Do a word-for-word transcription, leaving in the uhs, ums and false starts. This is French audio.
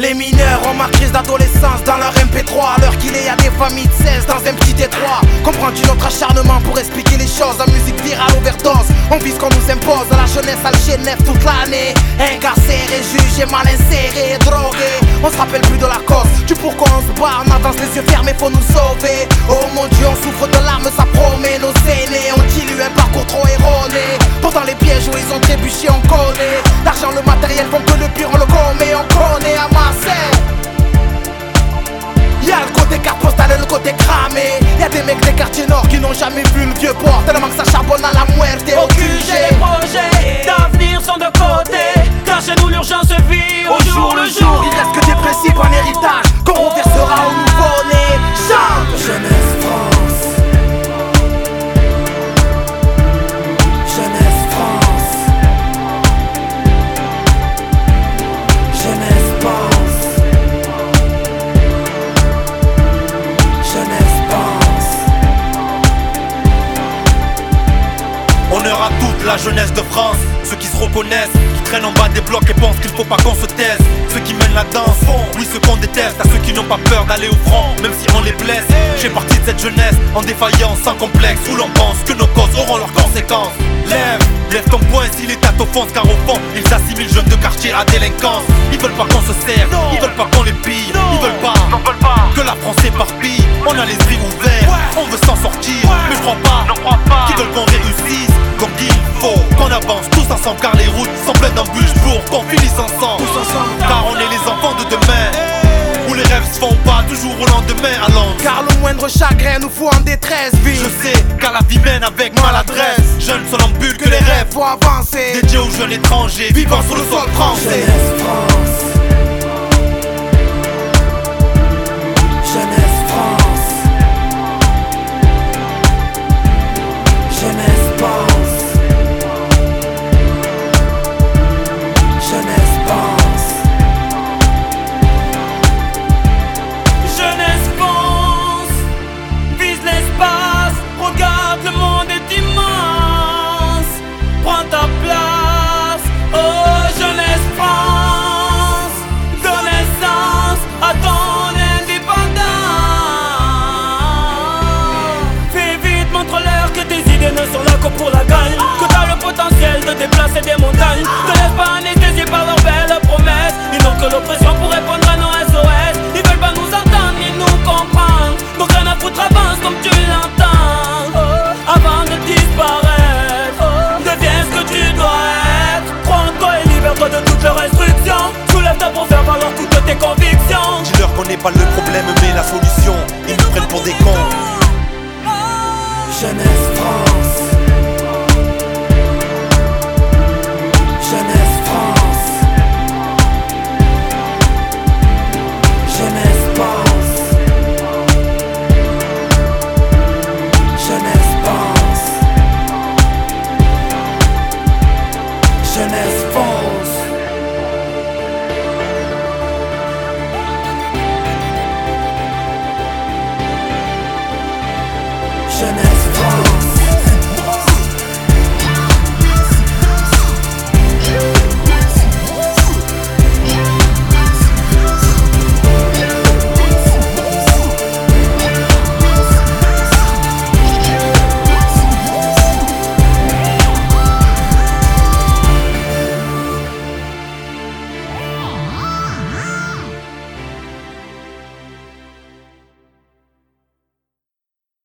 Les mineurs ont ma crise d'adolescence dans leur M P trois. À l'heure qu'il est, y'a des familles de seize dans un petit détroit. Comprends-tu notre acharnement pour expliquer les choses? La musique virale, overdose, on vit ce qu'on nous impose. La jeunesse a le chien neuf toute l'année. Incarcéré, jugé, mal inséré, drogué. On se rappelle plus de la cause, du pourquoi on se bat. On avance les yeux fermés, faut nous sauver. Oh mon Dieu, on souffre de larmes, ça promet. Nos aînés ont dilue un parcours trop erroné. Pourtant les pièges où ils ont trébuché, on connaît. L'argent, le matériel font que le pire, on le commet. On connaît à Marseille. Y'a le côté carte postale et le côté cramé. Y'a des mecs des quartiers nord qui n'ont jamais vu le vieux port. Tellement que ça charbonne à la muerte et au Q G. Les projets d'avenir sont de côté, car chez nous l'urgence vit au jour le jour. Il reste que des principes en héritage qu'on reversera au nouveau-né. Chante Jeunesse France. Jeunesse France. Jeunesse pense. Jeunesse pense. Honneur à toute la jeunesse de France, ceux qui se reconnaissent, qui traînent en bas des blocs et pensent qu'il faut pas qu'on se taise. Ceux qui mènent la danse, oui ceux qu'on déteste. À ceux qui n'ont pas peur d'aller au front, même si on les blesse. J'ai partie de cette jeunesse en défaillance, sans complexe, où l'on pense que nos causes auront leurs conséquences. Lève, lève ton poing si l'état t'offense, car au fond ils assimilent jeunes de quartier à délinquance. Ils veulent pas qu'on se serre, ils veulent pas qu'on les pille. Ils veulent pas, que la France s'éparpille. On a les yeux ouverts, on veut s'en sortir, mais je crois pas, qu'ils veulent qu'on réussisse comme il faut, qu'on avance tous ensemble, car les routes sont pleines d'embûches pour qu'on finisse ensemble. Car on est les enfants de demain, où les rêves se font pas toujours au lendemain. Allons, car le moindre chagrin nous fout en détresse, vie. Je sais car la vie mène avec maladresse. Jeunes somnambules que les rêves faut avancer, dédiés aux jeunes étrangers vivant sur le sol français. Jeunesse France. Jeunesse France. Jeunesse pense. Jeunesse pense. Jeunesse pense, vise l'espace, regarde le monde est immense. Prends ta place, oh jeunesse France. Donne naissance à ton indépendance. Fais vite, montre-leur que tes idées ne sont là que pour la gagne, que t'as le potentiel de déplacer des montagnes. Te laisse pas anesthésier par leurs belles promesses. Ils n'ont que l'oppression pour répondre à nos S O S. Ils veulent pas nous entendre ni nous comprendre, donc rien à foutre, avance comme tu l'entends. Oh, avant de disparaître, oh, deviens ce que tu dois être. Crois en toi et libère-toi de toutes leurs restrictions. Soulève-toi pour faire valoir toutes tes convictions. Dis-leur qu'on n'est pas le problème mais la solution. Ils nous prennent pour des cons. Jeunesse France. Jeunesse France. Jeunesse pense. Jeunesse pense. Jeunesse pense. Jeunesse